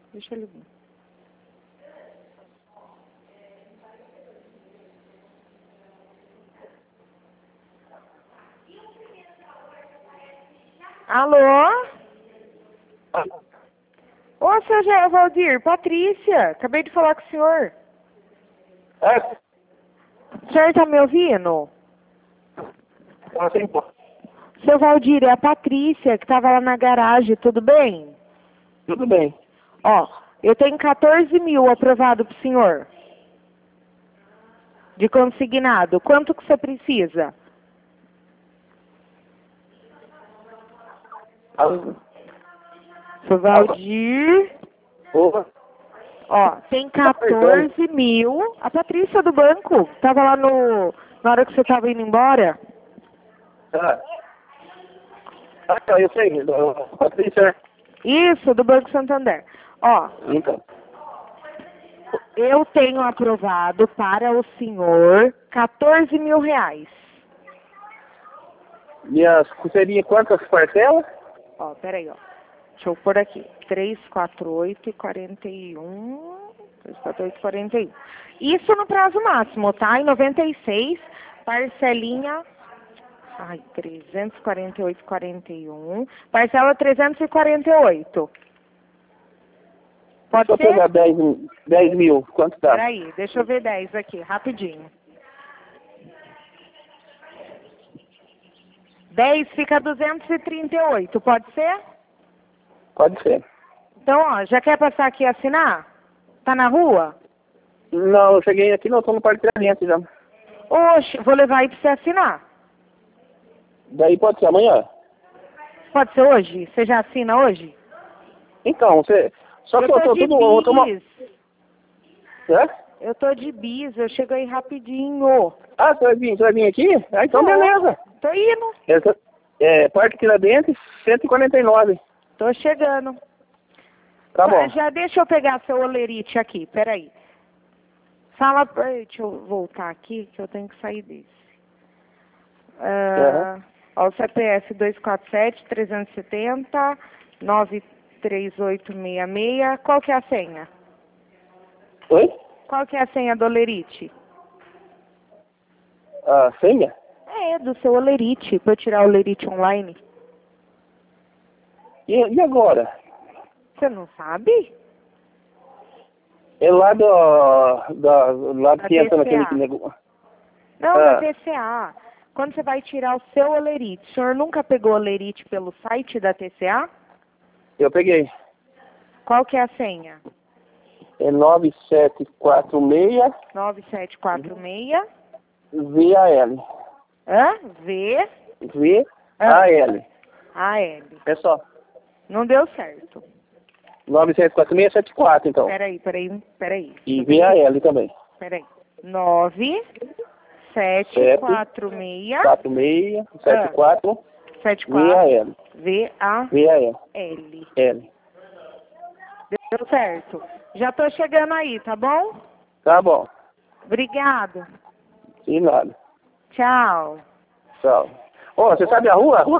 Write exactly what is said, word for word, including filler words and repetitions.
Deixa ele vir. Alô? Ô, seu Gé- Valdir, Patrícia, acabei de falar com o senhor. É? O senhor tá me ouvindo? Tá sem pó. Seu Valdir, é a Patrícia que tava lá na garagem, tudo bem? Tudo bem. Ó, eu tenho quatorze mil aprovado pro senhor. De consignado. Quanto que você precisa? Alô? Seu Valdir, Opa. ó, tem quatorze mil. A Patrícia do banco tava lá no, na hora que você tava indo embora. Ah, ah tá, eu sei. ó, Patrícia. Isso, do Banco Santander. Ó, Então. eu tenho aprovado para o senhor quatorze mil reais. E as seria quantas parcelas? Ó, peraí, ó. Deixa eu pôr aqui. três, quatro, oito e quarenta e um. três, quatro, oito e quarenta e um. Isso no prazo máximo, tá? Em noventa e seis, parcelinha. Ai, trezentos e quarenta e oito e quarenta e um. Parcela trezentos e quarenta e oito. Pode Se eu ser? pegar dez, dez mil, quanto dá? Peraí, deixa eu ver dez aqui, rapidinho. dez fica duzentos e trinta e oito, pode ser? Pode ser. Então, ó, já quer passar aqui e assinar? Tá na rua? Não, eu cheguei aqui, não, tô no parqueamento já. Oxe, vou levar aí pra você assinar. Daí pode ser amanhã? Pode ser hoje? Você já assina hoje? Então, você... Só que eu eu tô tô de tudo... Eu tô uma... bis. É? Eu tô de bis, eu chego aí rapidinho. Ah, você vai vir, você vai vir aqui? Ah, então Tô. beleza. Tô indo. Essa, é, Parque Tiradentes, cento e quarenta e nove. Tô chegando. Tá bom. Já deixa eu pegar seu olerite aqui, peraí. Fala, pra- deixa eu voltar aqui, que eu tenho que sair desse. Ah, ó, o C P F dois quatro sete, três sete zero, nove três oito seis seis. Qual que é a senha? Oi? Qual que é a senha do olerite? A senha? É, do seu olerite, pra eu tirar o olerite online. E, e agora? Você não sabe? É lá do... Da, lá Da que entra T C A. naquele negócio. Não, Ah. da T C A. Quando você vai tirar o seu olerite, o senhor nunca pegou olerite pelo site da T C A? Eu peguei. Qual que é a senha? É nove sete quatro seis nove sete quatro seis. V A L. Hã? V. V A L. A L. É só. Não deu certo. nove sete quatro seis sete quatro, então. Peraí, peraí, peraí. E V A L também. Peraí. nove sete quatro seis quatro seis sete quatro sete V A quatro L. V A V A L. L. L. Deu certo. Já tô chegando aí, tá bom? Tá bom. Obrigado. De nada. Tchau. Tchau. Ô, você sabe a rua? A rua